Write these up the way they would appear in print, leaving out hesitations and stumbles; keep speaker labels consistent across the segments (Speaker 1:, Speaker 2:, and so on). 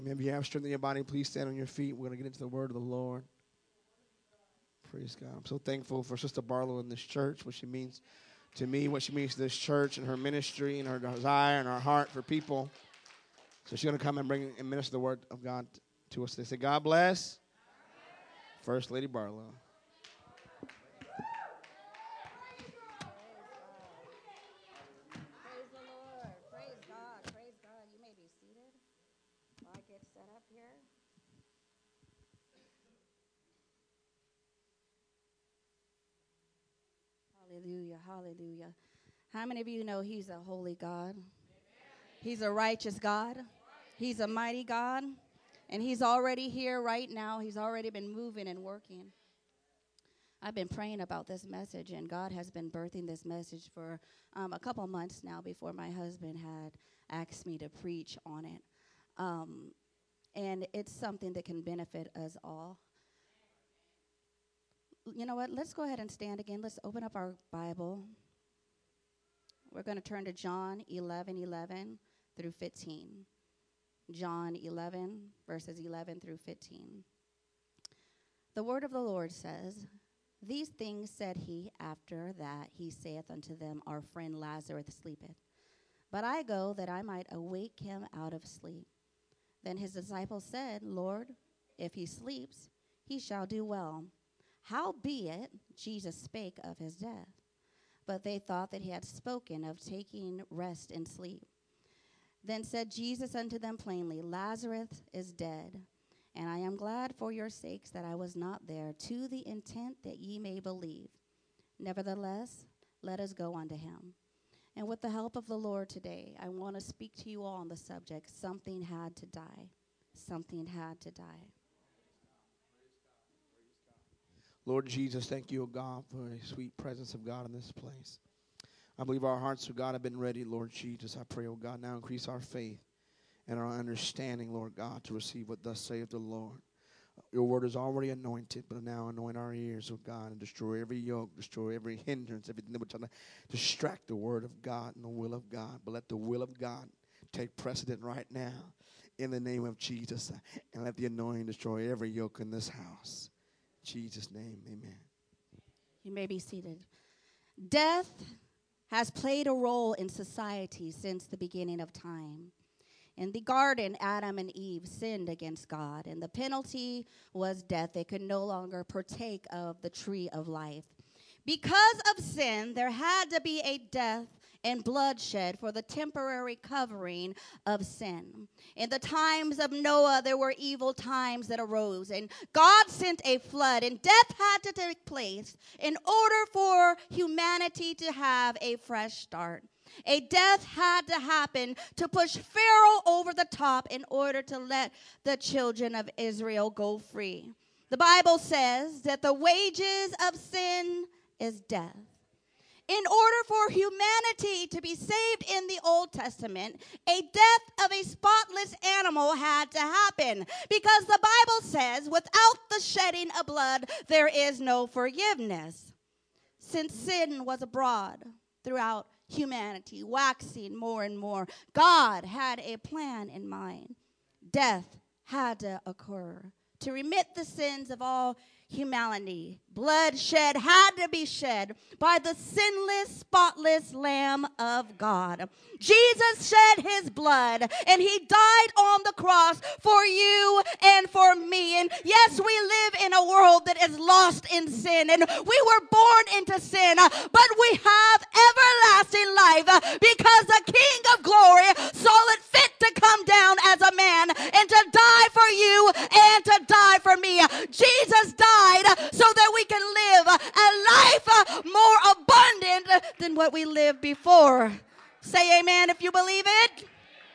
Speaker 1: Maybe you have strength in your body. Please stand on your feet. We're going to get into the word of the Lord. Praise God. I'm so thankful for Sister Barlow in this church, what she means to me, what she means to this church and her ministry and her desire and her heart for people. So she's going to come and bring and minister the word of God to us. They say, God bless First Lady Barlow.
Speaker 2: Praise the Lord. Praise God. Praise God. You may be seated while I get set up here. Hallelujah. Hallelujah. How many of you know He's a holy God? He's a righteous God. He's a mighty God. And He's already here right now. He's already been moving and working. I've been praying about this message, and God has been birthing this message for a couple months now before my husband had asked me to preach on it. And it's something that can benefit us all. You know what? Let's go ahead and stand again. Let's open up our Bible. We're going to turn to John 11:11 through 15. John 11, verses 11 through 15. The word of the Lord says, These things said he, after that he saith unto them, Our friend Lazarus sleepeth. But I go that I might awake him out of sleep. Then his disciples said, Lord, if he sleeps, he shall do well. Howbeit, Jesus spake of his death. But they thought that he had spoken of taking rest and sleep. Then said Jesus unto them plainly, Lazarus is dead, and I am glad for your sakes that I was not there, to the intent that ye may believe. Nevertheless, let us go unto him. And with the help of the Lord today, I want to speak to you all on the subject, something had to die. Something had to die.
Speaker 1: Lord Jesus, thank you, O God, for a sweet presence of God in this place. I believe our hearts, O God, have been ready, Lord Jesus. I pray, O God, now increase our faith and our understanding, Lord God, to receive what thus saith the Lord. Your word is already anointed, but now anoint our ears, O God, and destroy every yoke, destroy every hindrance, everything that would try to distract the word of God and the will of God. But let the will of God take precedent right now in the name of Jesus, and let the anointing destroy every yoke in this house. In Jesus' name, amen.
Speaker 2: You may be seated. Death has played a role in society since the beginning of time. In the garden, Adam and Eve sinned against God, and the penalty was death. They could no longer partake of the tree of life. Because of sin, there had to be a death and bloodshed for the temporary covering of sin. In the times of Noah, there were evil times that arose, and God sent a flood, and death had to take place in order for humanity to have a fresh start. A death had to happen to push Pharaoh over the top in order to let the children of Israel go free. The Bible says that the wages of sin is death. In order for humanity to be saved in the Old Testament, a death of a spotless animal had to happen, because the Bible says, without the shedding of blood, there is no forgiveness. Since sin was abroad throughout humanity, waxing more and more, God had a plan in mind. Death had to occur to remit the sins of all humanity. Bloodshed had to be shed by the sinless, spotless Lamb of God. Jesus shed his blood, and he died on the cross for you and for me. And yes, we live in a world that is lost in sin, and we were born into sin, but we have everlasting life because the King of glory saw it fit to come down as a man and to die for you and to die for me. Jesus died so that we can live a life more abundant than what we lived before. Say amen if you believe it.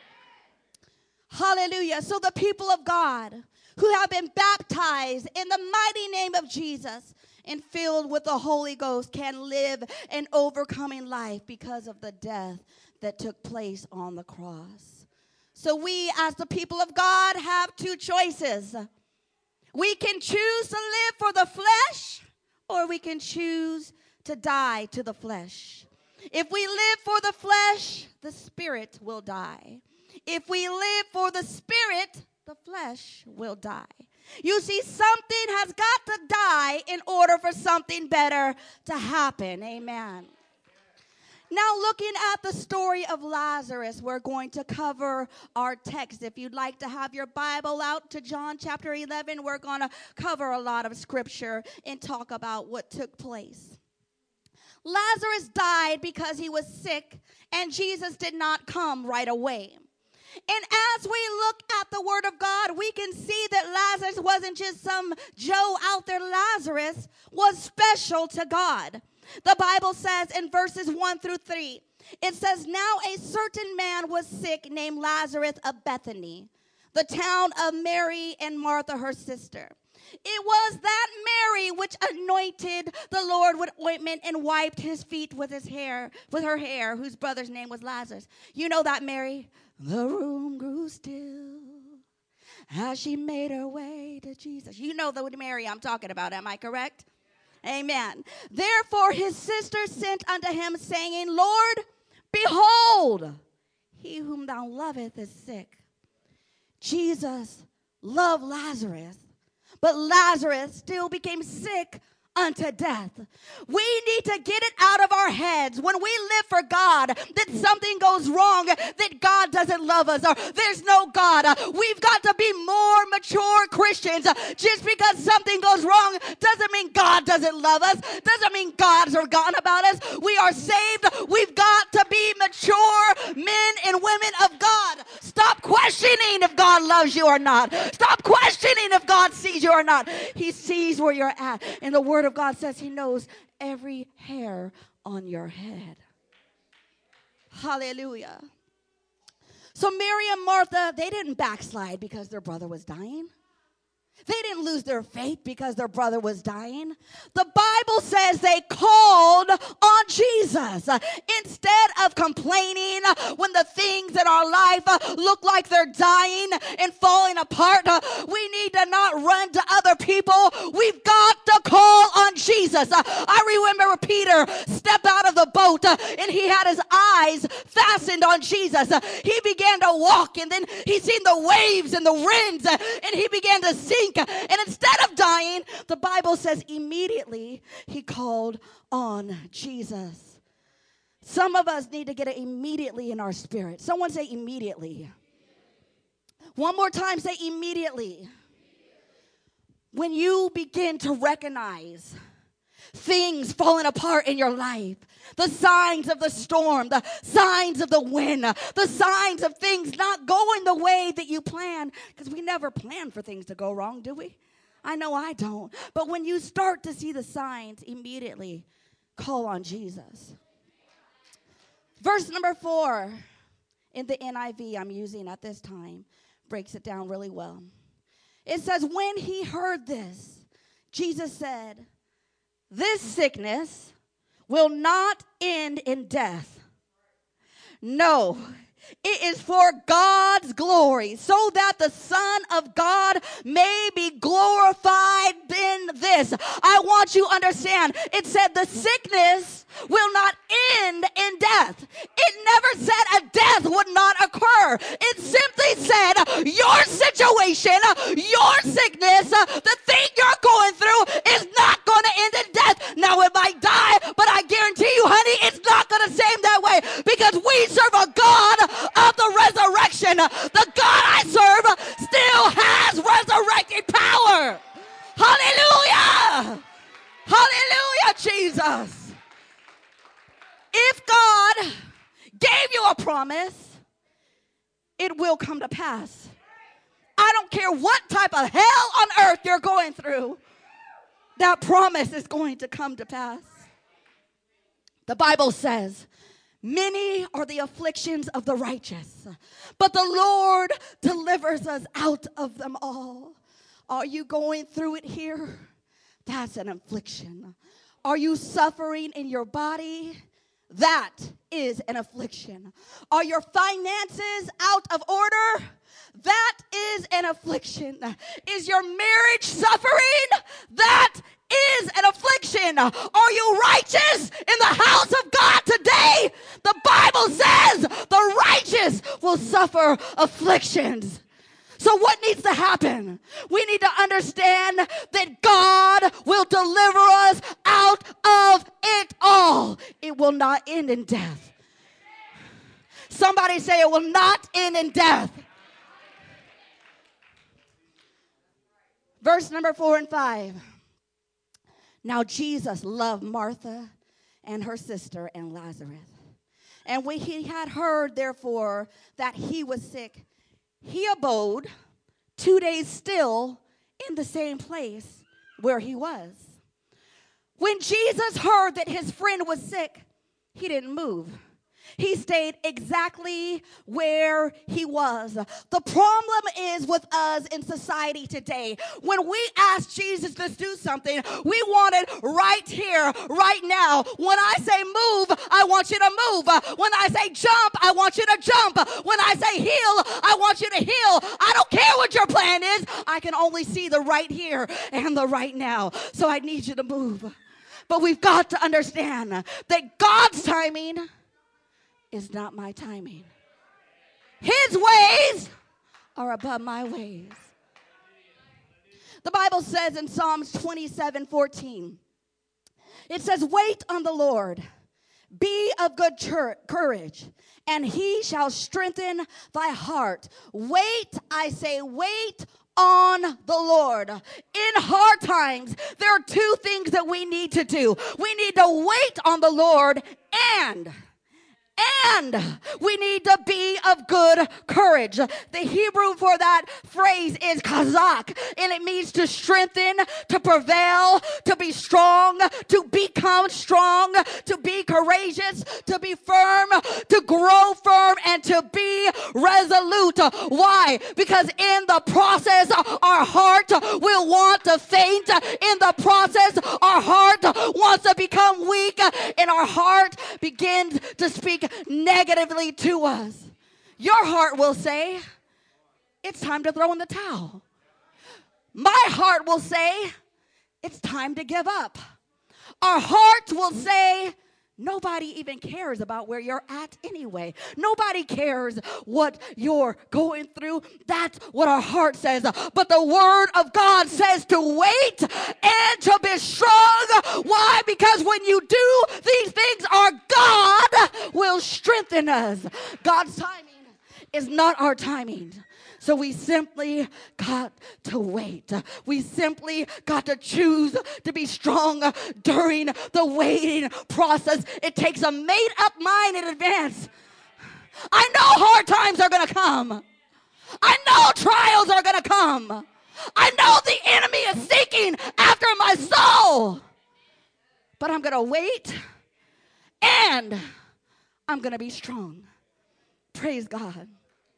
Speaker 2: Hallelujah. So the people of God who have been baptized in the mighty name of Jesus and filled with the Holy Ghost can live an overcoming life because of the death that took place on the cross. So we, as the people of God, have two choices. We can choose to live for the flesh, or we can choose to die to the flesh. If we live for the flesh, the spirit will die. If we live for the spirit, the flesh will die. You see, something has got to die in order for something better to happen. Amen. Now, looking at the story of Lazarus, we're going to cover our text. If you'd like to have your Bible out to John chapter 11, we're going to cover a lot of scripture and talk about what took place. Lazarus died because he was sick, and Jesus did not come right away. And as we look at the Word of God, we can see that Lazarus wasn't just some Joe out there. Lazarus was special to God. The Bible says in verses 1 through 3, it says, "Now a certain man was sick named Lazarus of Bethany, the town of Mary and Martha, her sister. It was that Mary which anointed the Lord with ointment and wiped his feet with her hair, whose brother's name was Lazarus." You know that Mary? "The room grew still as she made her way to Jesus." You know the Mary I'm talking about, am I correct? Amen. "Therefore his sister sent unto him, saying, Lord, behold, he whom thou lovest is sick." Jesus loved Lazarus, but Lazarus still became sick unto death. We need to get it out of our heads when we live for God that something goes wrong, that God doesn't love us, or there's no God. We've got to be more mature Christians. Just because something goes wrong doesn't mean God doesn't love us, doesn't mean God's forgotten about us. We are saved. We've got to be mature men and women of God. Stop questioning if God loves you or not. Stop questioning if God sees you or not. He sees where you're at. And the Word of God says he knows every hair on your head. Hallelujah. So Mary and Martha, they didn't backslide because their brother was dying. They didn't lose their faith because their brother was dying. The Bible says they called on Jesus. Instead of complaining when the things in our life look like they're dying and falling apart, we need to not run to other people. We've got to call on Jesus. I remember Peter stepped out of the boat and he had his eyes fastened on Jesus. He began to walk, and then he seen the waves and the winds, and he began to sink. And instead of dying, the Bible says immediately he called on Jesus. Some of us need to get it immediately in our spirit. Someone say immediately. One more time, say immediately. When you begin to recognize things falling apart in your life, the signs of the storm, the signs of the wind, the signs of things not going the way that you plan, because we never plan for things to go wrong, do we? I know I don't. But when you start to see the signs, immediately call on Jesus. Verse number 4 in the NIV I'm using at this time breaks it down really well. It says, "When he heard this, Jesus said, this sickness will not end in death. No, it is for God's glory, so that the Son of God may be glorified in this." I want you to understand, it said the sickness will not end in death. It never said a death would not occur. It simply said your situation, your sickness, the thing you're going through is not going to end in death. Now it might die, but I guarantee you, honey, it's not going to stay that way, because we serve a God of the resurrection. The God I serve still has resurrected power. Hallelujah. Hallelujah, Jesus. If God gave you a promise, it will come to pass. I don't care what type of hell on earth you're going through, that promise is going to come to pass. The Bible says, "Many are the afflictions of the righteous, but the Lord delivers us out of them all." Are you going through it here? That's an affliction. Are you suffering in your body? That is an affliction. Are your finances out of order? That is an affliction. Is your marriage suffering? That is an affliction. Are you righteous in the house of God today? The Bible says the righteous will suffer afflictions. So what needs to happen? We need to understand that God will deliver us out of it all. It will not end in death. Somebody say it will not end in death. Verse number 4 and 5. Now Jesus loved Martha and her sister and Lazarus. And when he had heard, therefore, that he was sick, he abode 2 days still in the same place where he was. When Jesus heard that his friend was sick, he didn't move. He stayed exactly where he was. The problem is with us in society today. When we ask Jesus to do something, we want it right here, right now. When I say move, I want you to move. When I say jump, I want you to jump. When I say heal, I want you to heal. I don't care what your plan is. I can only see the right here and the right now. So I need you to move. But we've got to understand that God's timing is not my timing. His ways are above my ways. The Bible says in Psalms 27:14, it says, wait on the Lord, be of good courage, and he shall strengthen thy heart. Wait, I say, wait on the Lord. In hard times, there are two things that we need to do. We need to wait on the Lord, and we need to be of good courage. The Hebrew for that phrase is chazak, and it means to strengthen, to prevail, to be strong, to become strong, to be courageous, to be firm, to grow firm, and to be resolute. Why? Because in the process, our heart will want to faint. In the process, our heart wants to become weak, and our heart begins to speak negatively to us. Your heart will say, it's time to throw in the towel. My heart will say, it's time to give up. Our heart will say, nobody even cares about where you're at anyway. Nobody cares what you're going through. That's what our heart says. But the word of God says to wait and to be strong. Why? Because when you do these things, our God will strengthen us. God's timing is not our timing. So we simply got to wait. We simply got to choose to be strong during the waiting process. It takes a made-up mind in advance. I know hard times are going to come. I know trials are going to come. I know the enemy is seeking after my soul. But I'm going to wait, and I'm going to be strong. Praise God.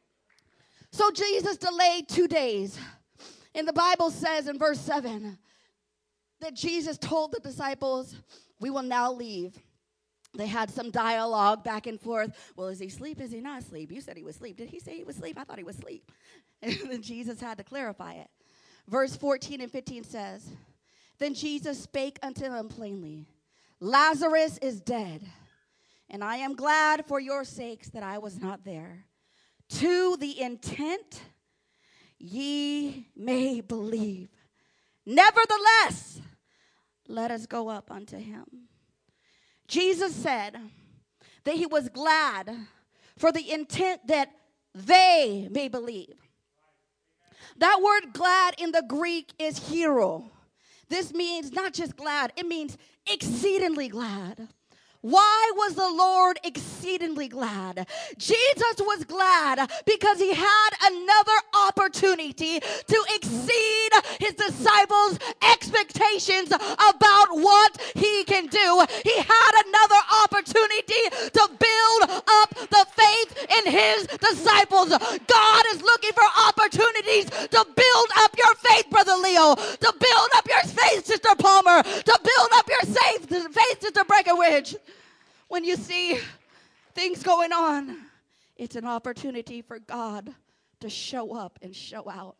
Speaker 2: So Jesus delayed 2 days. And the Bible says in verse 7 that Jesus told the disciples, we will now leave. They had some dialogue back and forth. Well, is he asleep? Is he not asleep? You said he was asleep. Did he say he was asleep? I thought he was asleep. And then Jesus had to clarify it. Verse 14 and 15 says, then Jesus spake unto them plainly, Lazarus is dead, and I am glad for your sakes that I was not there, to the intent ye may believe. Nevertheless, let us go up unto him. Jesus said that he was glad for the intent that they may believe. That word glad in the Greek is hero. This means not just glad, it means exceedingly glad. Why was the Lord exceedingly glad? Jesus was glad because he had another opportunity to exceed his disciples' expectations about what he can do. He had another opportunity to build up the faith in his disciples. God is looking for opportunities to build up your faith, Brother Leo, to build up your faith, Sister Palmer, to build up your faith, Sister Breckenridge. When you see things going on, it's an opportunity for God to show up and show out.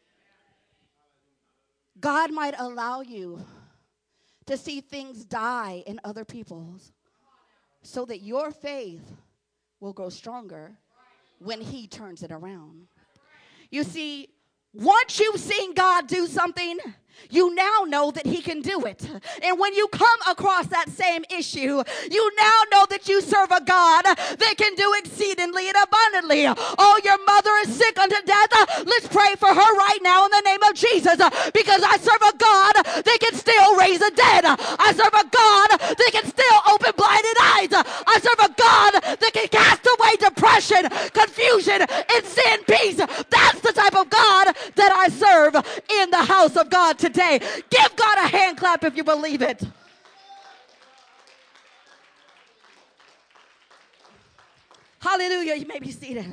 Speaker 2: God might allow you to see things die in other people's so that your faith will grow stronger when he turns it around. You see, once you've seen God do something, you now know that he can do it. And when you come across that same issue, you now know that you serve a God that can do exceedingly and abundantly. Oh, your mother is sick unto death. Let's pray for her right now in the name of Jesus, because I serve a God that can still raise the dead. I serve a God that can still open blinded eyes. I serve a God that can cast away depression, confusion, and sin peace. That's the type of God that I serve in the house of God today. Give God a hand clap if you believe it. Hallelujah. You may be seated.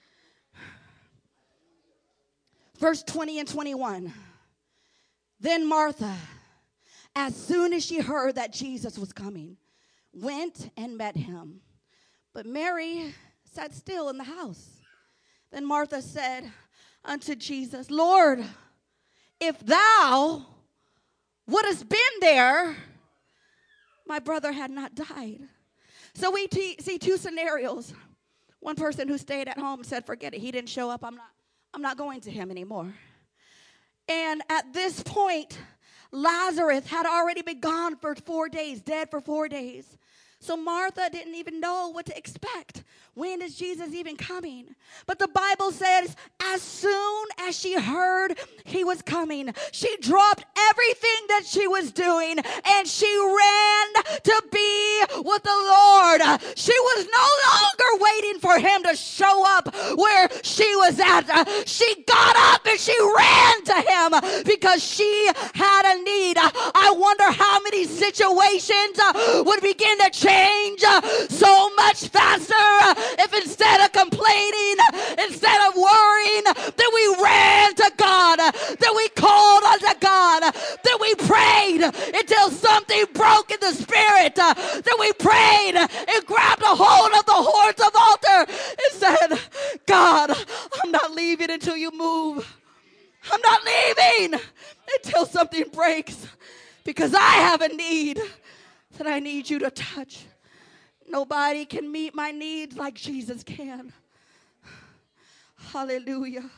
Speaker 2: Verse 20 and 21. Then Martha, as soon as she heard that Jesus was coming, went and met him. But Mary sat still in the house. Then Martha said unto Jesus, Lord, if thou wouldest been there, my brother had not died. So we see two scenarios. One person who stayed at home said, forget it. He didn't show up. I'm not going to him anymore. And at this point, Lazarus had already been gone for 4 days, dead for 4 days. So Martha didn't even know what to expect. When is Jesus even coming? But the Bible says as soon as she heard he was coming, she dropped everything that she was doing and she ran to be with the Lord. She was no longer waiting for him to show up where she was at. She got up and she ran to him because she had a need. I wonder how many situations would begin to change so much faster if instead of complaining, instead of worrying, that we ran to God, that we called unto God, that we prayed until something broke in the spirit, that we prayed and grabbed a hold of the horns of altar and said, God, I'm not leaving until you move. I'm not leaving until something breaks, because I have a need that I need you to touch. Nobody can meet my needs like Jesus can. Hallelujah.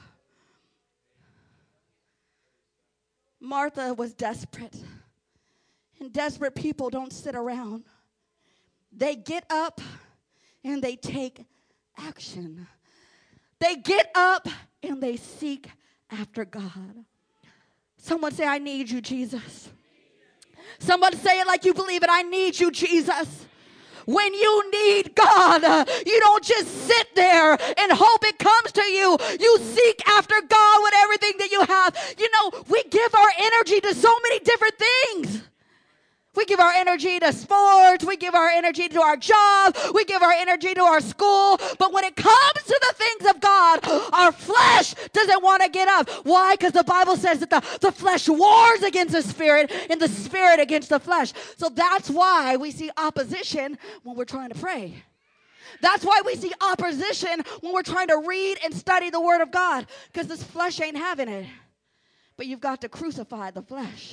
Speaker 2: Martha was desperate. And desperate people don't sit around. They get up and they take action. They get up and they seek after God. Someone say, I need you, Jesus. Someone say it like you believe it. I need you, Jesus. When you need God, you don't just sit there and hope it comes to you. You seek after God with everything that you have. You know, we give our energy to so many different things. We give our energy to sports. We give our energy to our job. We give our energy to our school. But when it comes to the things of God, our flesh doesn't want to get up. Why? Because the Bible says that the flesh wars against the spirit and the spirit against the flesh. So that's why we see opposition when we're trying to pray. That's why we see opposition when we're trying to read and study the Word of God, because this flesh ain't having it. But you've got to crucify the flesh.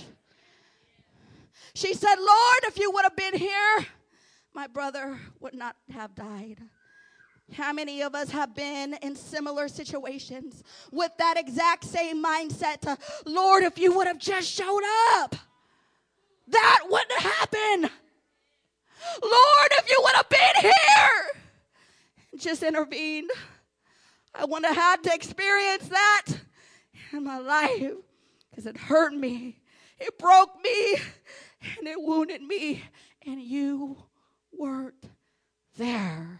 Speaker 2: She said, Lord, if you would have been here, my brother would not have died. How many of us have been in similar situations with that exact same mindset? Lord, if you would have just showed up, that wouldn't happen. Lord, if you would have been here, just intervened, I wouldn't have had to experience that in my life, because it hurt me. It broke me. And it wounded me, and you weren't there.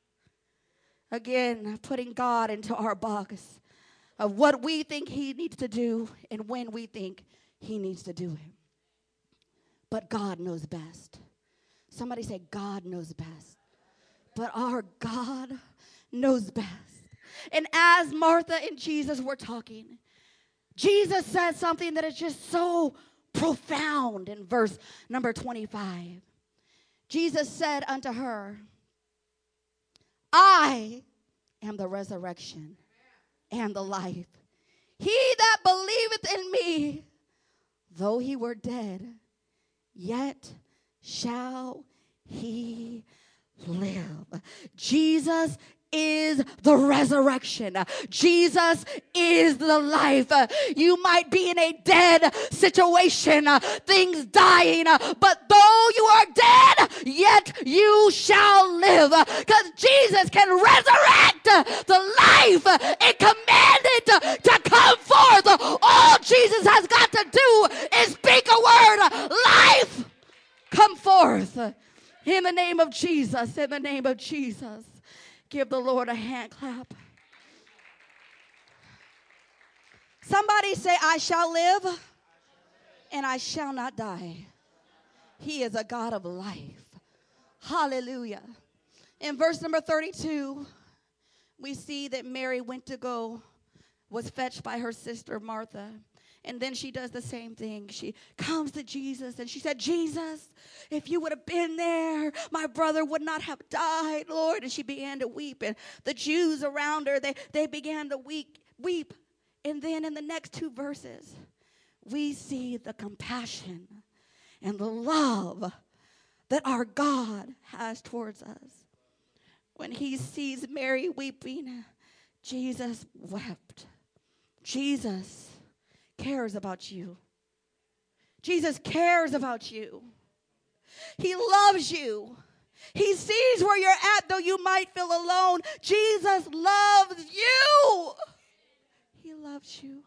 Speaker 2: Again, putting God into our box of what we think he needs to do and when we think he needs to do it. But God knows best. Somebody say, God knows best. But our God knows best. And as Martha and Jesus were talking, Jesus said something that is just so profound in verse number 25. Jesus said unto her, I am the resurrection and the life. He that believeth in me, though he were dead, yet shall he live. Jesus is the resurrection. Jesus is the life. You might be in a dead situation, things dying, but though you are dead, yet you shall live, because Jesus can resurrect the life and command it to come forth. All Jesus has got to do is speak a word. Life, come forth. In the name of Jesus, in the name of Jesus. Give the Lord a hand clap. Somebody say, I shall live and I shall not die. He is a God of life. Hallelujah. In verse number 32, we see that Mary was fetched by her sister Martha. And then she does the same thing. She comes to Jesus and she said, Jesus, if you would have been there, my brother would not have died, Lord. And she began to weep. And the Jews around her, they began to weep. And then in the next two verses, we see the compassion and the love that our God has towards us. When he sees Mary weeping, Jesus wept. Jesus cares about you. Jesus cares about you. He loves you. He sees where you're at, though you might feel alone. Jesus loves you. He loves you.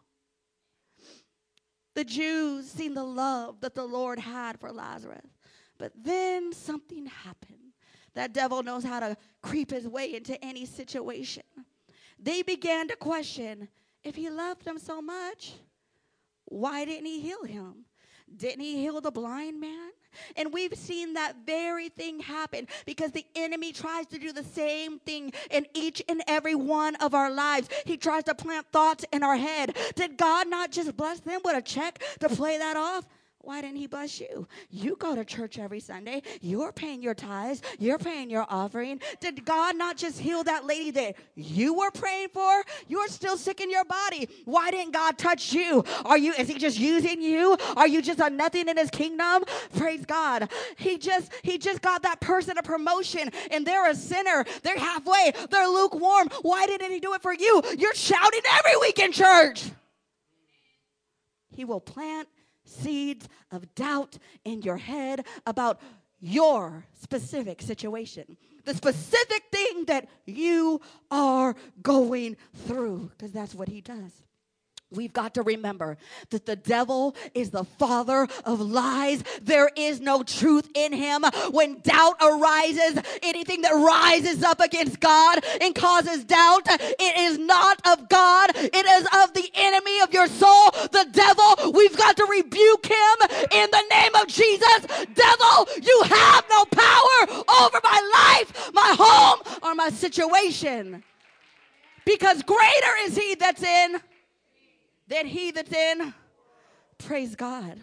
Speaker 2: The Jews seen the love that the Lord had for Lazarus. But then something happened. That devil knows how to creep his way into any situation. They began to question, if he loved them so much, why didn't he heal him? Didn't he heal the blind man? And we've seen that very thing happen because the enemy tries to do the same thing in each and every one of our lives. He tries to plant thoughts in our head. Did God not just bless them with a check to play that off? Why didn't he bless you? You go to church every Sunday. You're paying your tithes. You're paying your offering. Did God not just heal that lady that you were praying for? You're still sick in your body. Why didn't God touch you? Is he just using you? Are you just a nothing in his kingdom? Praise God. He just got that person a promotion and they're a sinner. They're halfway. They're lukewarm. Why didn't he do it for you? You're shouting every week in church. He will plant seeds of doubt in your head about your specific situation, the specific thing that you are going through, because that's what he does. We've got to remember that the devil is the father of lies. There is no truth in him. When doubt arises, anything that rises up against God and causes doubt, it is not of God. It is of the enemy of your soul, the devil. We've got to rebuke him in the name of Jesus. Devil, you have no power over my life, my home, or my situation. Because greater is he that's in than he that's in. Praise God.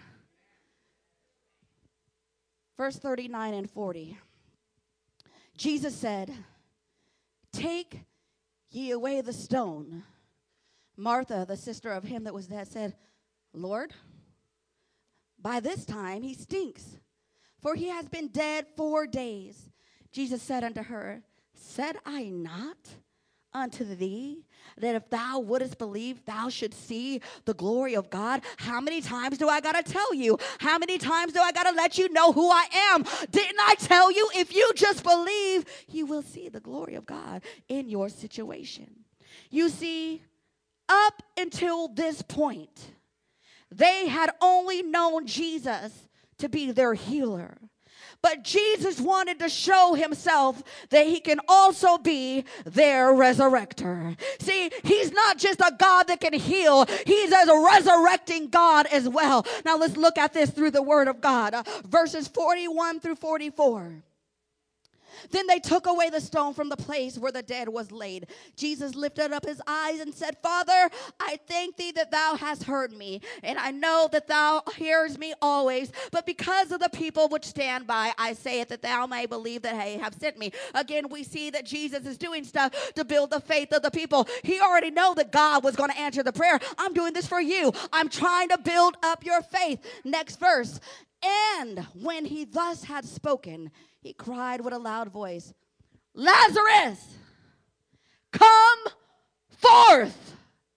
Speaker 2: Verse 39 and 40. Jesus said, take ye away the stone. Martha, the sister of him that was dead, said, Lord, by this time he stinks, for he has been dead 4 days. Jesus said unto her, said I not unto thee that if thou wouldest believe, thou should see the glory of God? How many times do I got to tell you? How many times do I got to let you know who I am? Didn't I tell you, if you just believe, you will see the glory of God in your situation? You see, up until this point, they had only known Jesus to be their healer. But Jesus wanted to show himself that he can also be their resurrector. See, he's not just a God that can heal. He's a resurrecting God as well. Now let's look at this through the word of God. Verses 41 through 44. Then they took away the stone from the place where the dead was laid. Jesus lifted up his eyes and said, Father, I thank thee that thou hast heard me, and I know that thou hearest me always. But because of the people which stand by, I say it that thou may believe that they have sent me. Again, we see that Jesus is doing stuff to build the faith of the people. He already knew that God was going to answer the prayer. I'm doing this for you. I'm trying to build up your faith. Next verse. And when he thus had spoken, he cried with a loud voice, Lazarus, come forth.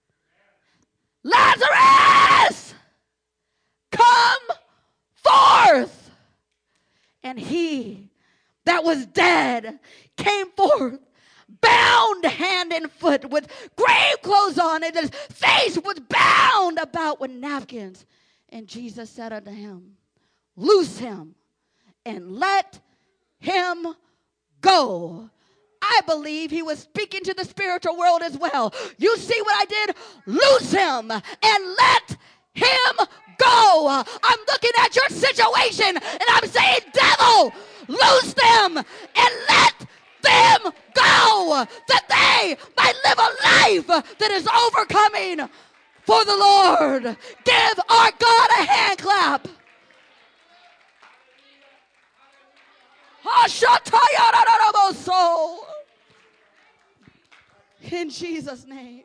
Speaker 2: Lazarus, come forth. And he that was dead came forth, bound hand and foot, with grave clothes on, and his face was bound about with napkins. And Jesus said unto him, loose him and let him go. I believe he was speaking to the spiritual world as well. You see what I did? Loose him and let him go. I'm looking at your situation and I'm saying, devil, loose them and let them go, that they might live a life that is overcoming for the Lord. Give our God a hand clap. In Jesus' name.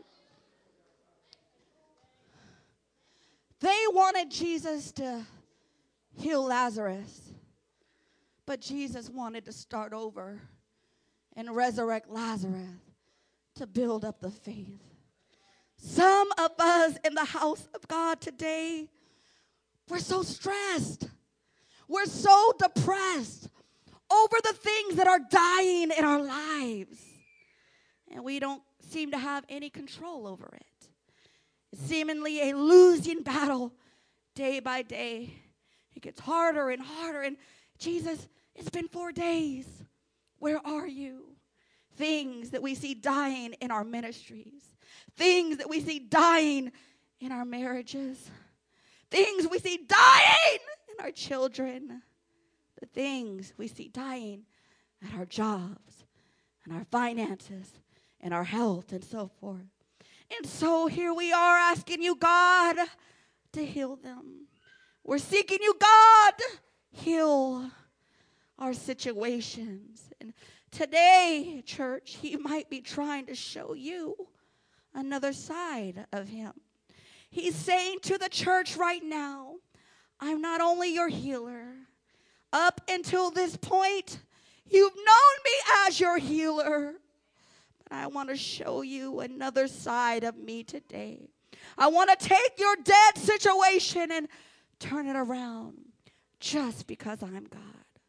Speaker 2: They wanted Jesus to heal Lazarus, but Jesus wanted to start over and resurrect Lazarus to build up the faith. Some of us in the house of God today, we're so stressed. We're so depressed over the things that are dying in our lives. And we don't seem to have any control over it. It's seemingly a losing battle day by day. It gets harder and harder. And Jesus, it's been 4 days. Where are you? Things that we see dying in our ministries. Things that we see dying in our marriages. Things we see dying in our children. The things we see dying at our jobs and our finances and our health and so forth. And so here we are asking you, God, to heal them. We're seeking you, God, heal our situations. And today, church, he might be trying to show you another side of him. He's saying to the church right now, I'm not only your healer. Up until this point, you've known me as your healer. But I want to show you another side of me today. I want to take your dead situation and turn it around just because I'm God.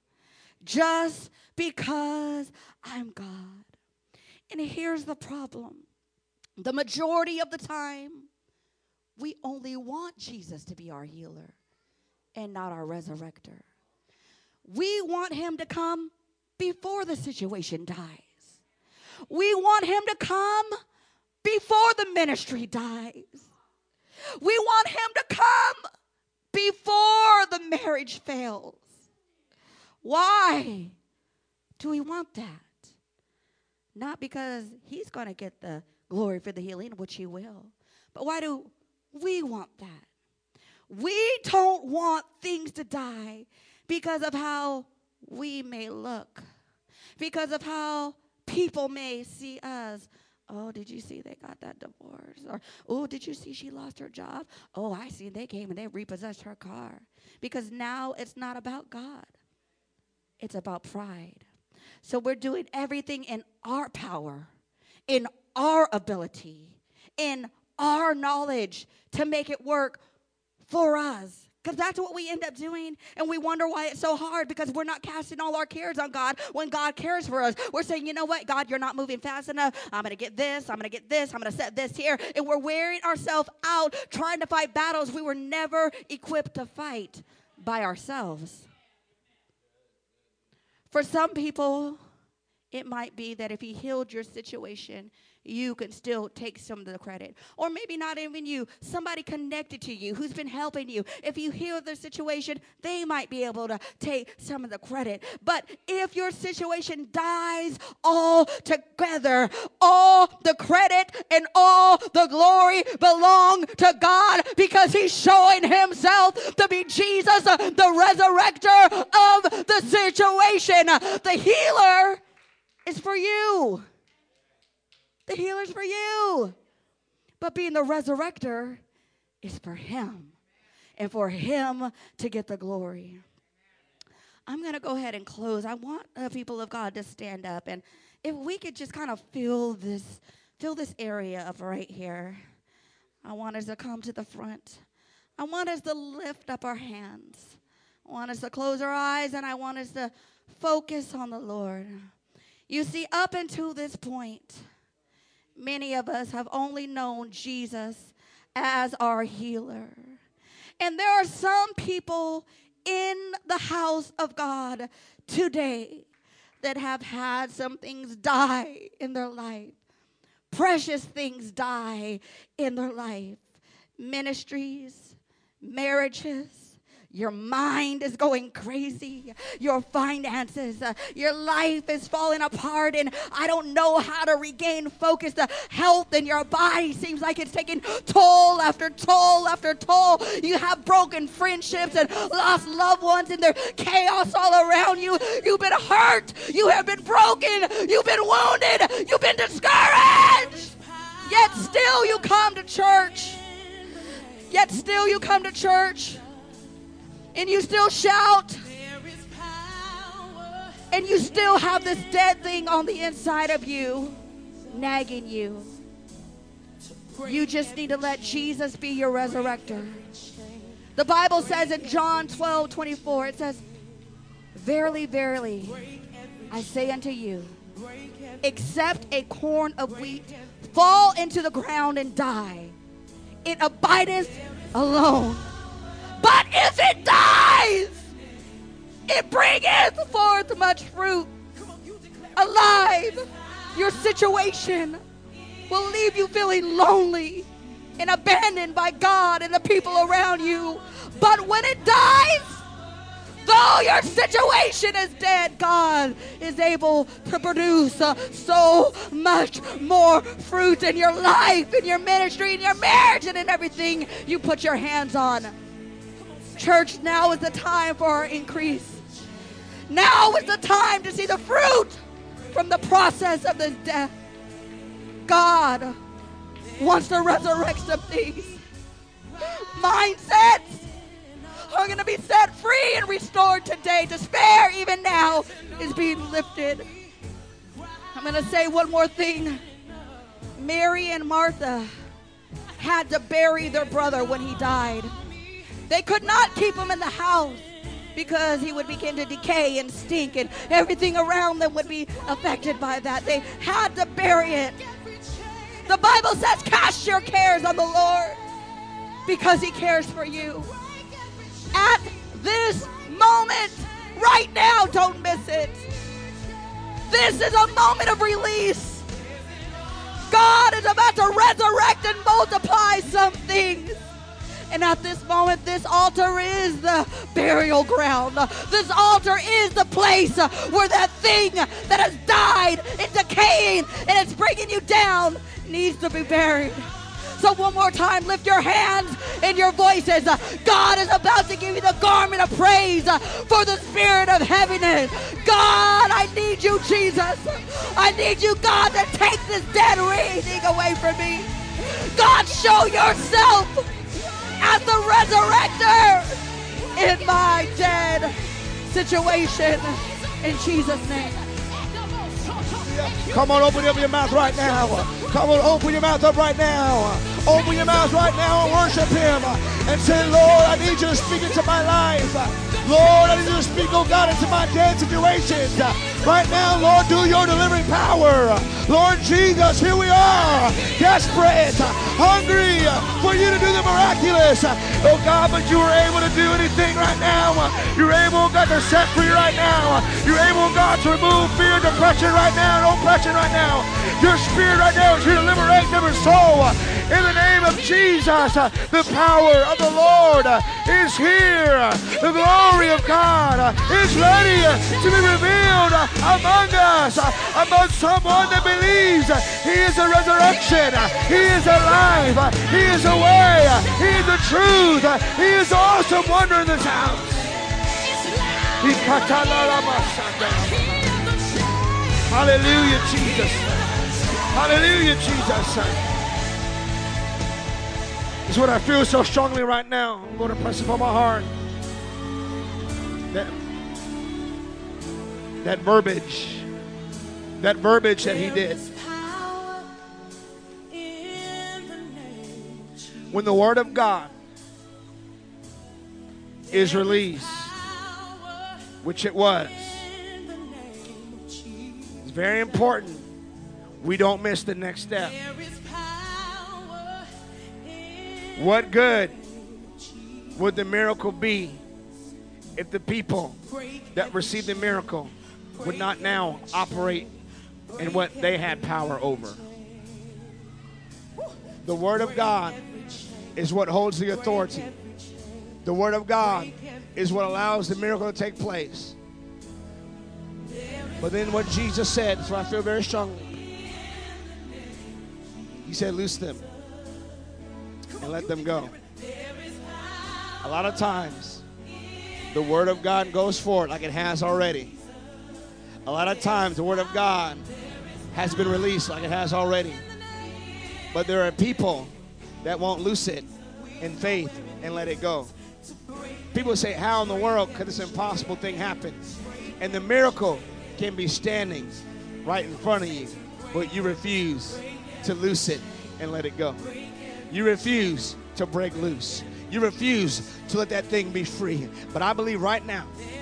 Speaker 2: Just because I'm God. And here's the problem. The majority of the time, we only want Jesus to be our healer and not our resurrector. We want him to come before the situation dies. We want him to come before the ministry dies. We want him to come before the marriage fails. Why do we want that? Not because he's going to get the glory for the healing, which he will. But why do we want that? We don't want things to die because of how we may look. Because of how people may see us. Oh, did you see they got that divorce? Or, oh, did you see she lost her job? Oh, I see they came and they repossessed her car. Because now it's not about God. It's about pride. So we're doing everything in our power, in our ability, in our knowledge to make it work for us. Because that's what we end up doing, and we wonder why it's so hard, because we're not casting all our cares on God when God cares for us. We're saying, you know what, God, you're not moving fast enough. I'm going to get this. I'm going to get this. I'm going to set this here. And we're wearing ourselves out trying to fight battles we were never equipped to fight by ourselves. For some people, it might be that if he healed your situation, you can still take some of the credit. Or maybe not even you, somebody connected to you who's been helping you. If you heal their situation, they might be able to take some of the credit. But if your situation dies all together, all the credit and all the glory belong to God, because he's showing himself to be Jesus, the resurrector of the situation. The healer is for you. The healer's for you. But being the resurrector is for him. And for him to get the glory. I'm going to go ahead and close. I want the people of God to stand up. And if we could just kind of fill this area up right here. I want us to come to the front. I want us to lift up our hands. I want us to close our eyes, and I want us to focus on the Lord. You see, up until this point, many of us have only known Jesus as our healer. And there are some people in the house of God today that have had some things die in their life. Precious things die in their life. Ministries, marriages. Your mind is going crazy. Your finances, your life is falling apart, and I don't know how to regain focus. The health in your body seems like it's taking toll after toll after toll. You have broken friendships and lost loved ones, and there's chaos all around you. You've been hurt. You have been broken. You've been wounded. You've been discouraged. Yet still you come to church. Yet still you come to church. And you still shout. And you still have this dead thing on the inside of you, nagging you. You just need to let Jesus be your resurrector. The Bible says in John 12:24, it says, "Verily, verily, I say unto you, except a corn of wheat fall into the ground and die, it abideth alone. But if it dies, it bringeth forth much fruit." Alive, your situation will leave you feeling lonely and abandoned by God and the people around you. But when it dies, though your situation is dead, God is able to produce so much more fruit in your life, in your ministry, in your marriage, and in everything you put your hands on. Church, now is the time for our increase. Now is the time to see the fruit from the process of this death. God wants to resurrect some things. Mindsets are going to be set free and restored today. Despair, even now, is being lifted. I'm going to say one more thing. Mary and Martha had to bury their brother when he died. They could not keep him in the house because he would begin to decay and stink, and everything around them would be affected by that. They had to bury it. The Bible says, cast your cares on the Lord because he cares for you. At this moment, right now, don't miss it. This is a moment of release. God is about to resurrect and multiply some things. And at this moment, this altar is the burial ground. This altar is the place where that thing that has died and decaying and it's bringing you down needs to be buried. So one more time, lift your hands and your voices. God is about to give you the garment of praise for the spirit of heaviness. God, I need you, Jesus. I need you, God, to take this dead thing away from me. God, show yourself as the resurrector in my dead situation. In Jesus' name.
Speaker 1: Come on, open up your mouth right now. Come on, open your mouth up right now. Open your mouth right now and worship him. And say, Lord, I need you to speak into my life. Lord, I need you to speak, oh God, into my dead situations. Right now, Lord, do your delivering power. Lord Jesus, here we are, desperate, hungry for you to do the miraculous. Oh God, but you were able to do anything right now. You're able, God, to set free right now. You're able, God, to remove fear, depression right now, oppression right now. Your spirit right now is here to liberate every soul. In the name of Jesus, the power of the Lord is here. The glory of God is ready to be revealed among us, among someone that believes he is a resurrection, he is alive, he is a way, he is the truth, he is the awesome wonder in this house. Hallelujah, Jesus. Hallelujah, Jesus. This is what I feel so strongly right now. I'm going to press upon my heart. That That verbiage that he did. When the word of God is released, which it was, it's very important we don't miss the next step. What good would the miracle be if the people that received the miracle would not now operate in what they had power over? The word of God is what holds the authority. The word of God is what allows the miracle to take place. But then what Jesus said, so I feel very strongly. He said, loose them and let them go. A lot of times, the word of God goes forward like it has already. A lot of times, the word of God has been released like it has already. But there are people that won't loose it in faith and let it go. People say, how in the world could this impossible thing happen? And the miracle can be standing right in front of you, but you refuse to loose it and let it go. You refuse to break loose. You refuse to let that thing be free. But I believe right now,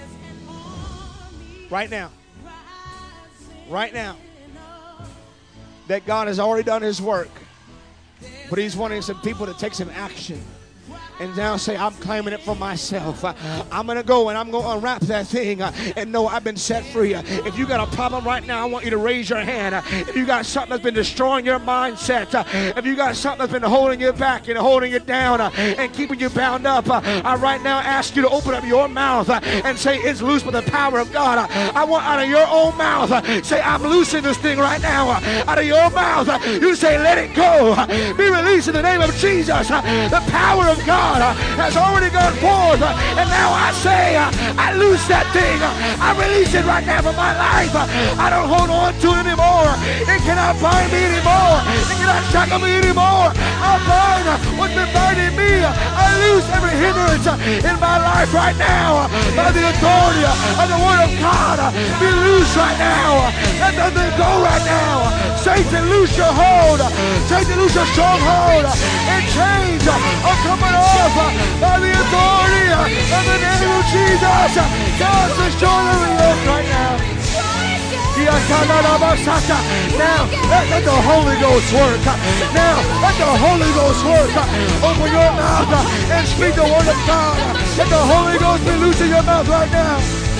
Speaker 1: that God has already done his work. But he's wanting some people to take some action and now say, I'm claiming it for myself. I'm going to go and I'm going to unwrap that thing and know I've been set free. If you got a problem right now, I want you to raise your hand. If you got something that's been destroying your mindset, if you got something that's been holding you back and holding you down and keeping you bound up, I right now ask you to open up your mouth and say, it's loose by the power of God. I want out of your own mouth, say, I'm loosing this thing right now. Out of your mouth, you say, let it go. Be released in the name of Jesus. The power of God has already gone forth, and now I say, I loose that thing. I release it right now from my life. I don't hold on to it anymore. It cannot bind me anymore. It cannot shackle me anymore. I bind what's been binding me. I loose every hindrance in my life right now by the authority of the word of God. Be loose right now. Let that thing go right now. Satan, loose your hold. Satan, loose your stronghold. And chains are coming off by the authority of the name of Jesus. God, destroy every yoke right now. Now, let the Holy Ghost work. Now, let the Holy Ghost work. Open your mouth and speak the word of God. Let the Holy Ghost be loose in your mouth right now.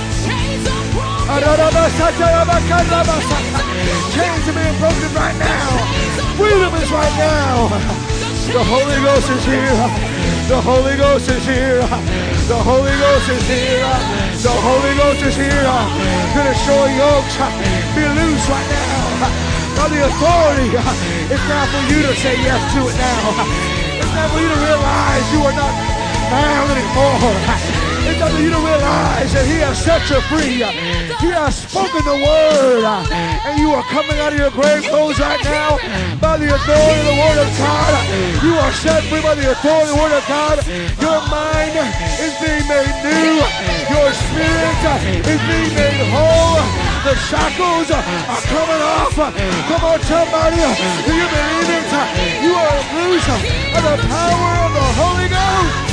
Speaker 1: Chains are being broken right now. Freedom is right now. The Holy Ghost is here. The Holy Ghost is here. The Holy Ghost is here. The Holy Ghost is here. To destroy yokes. Be loose right now. Now the authority is now for you to say yes to it now. It's now for you to realize you are not bound anymore. It's up to you to realize that he has set you free. He has spoken the word. And you are coming out of your grave clothes right now by the authority of the word of God. You are set free by the authority of the word of God. Your mind is being made new. Your spirit is being made whole. The shackles are coming off. Come on, somebody. Do you believe it? You are loose of the power of the Holy Ghost.